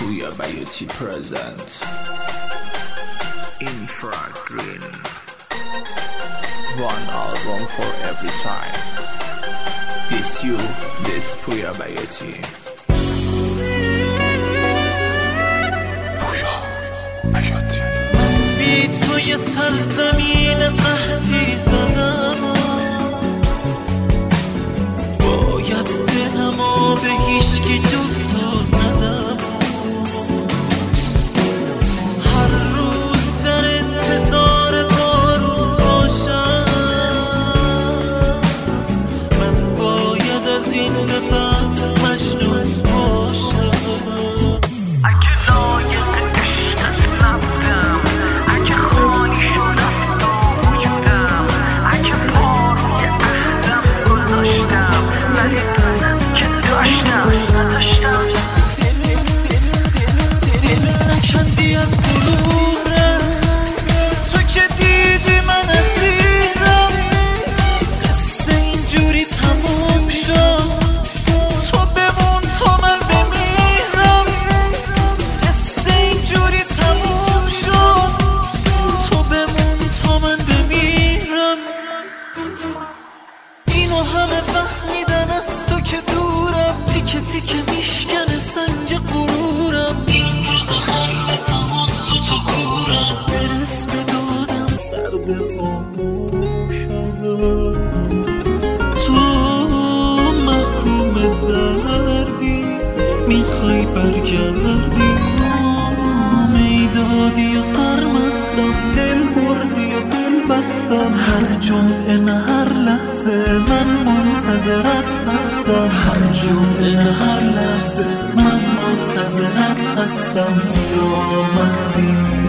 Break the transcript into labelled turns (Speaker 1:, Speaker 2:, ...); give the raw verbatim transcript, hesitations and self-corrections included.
Speaker 1: Puya Bayuti present Infragreen. One album for every time. This you, this Puya Bayuti. Puya Bayuti.
Speaker 2: بی تو یه سرزمین قحطی زدم، باید دلمو به هیچکی جز تو ندم. هر روز در انتظار بارون باشم، من باید از این به بعد مجنون باشم. اگه لایق عشقت نبودم، اگه خالی شدم تا وجودم، اگه پا روی عهدم گذاشتم ولی دوست که داشتم نداشتم. دل نکندی از غرورت، تو که دیدی من اسیرم. قصه اینجوری تموم شد، تو بمون تا من بمیرم. قصه اینجوری تموم شد، تو بمون تا من بمیرم. اینو همه فهمیدن از تو که دورم، تیکه تیکه میشکنه سنگ غرورم. این روز خلوتم از تو تو کورم، برس به دادم سرد خاموشم. تو محکوم دردی، میخوای برگردی. میدادی و سرمستم، دل بردی و دل بستم. هر جمعه نه هر لحظه من منتظرت هستم. هر جمعه نه هر لحظه من منتظرت هستم. یا مهدی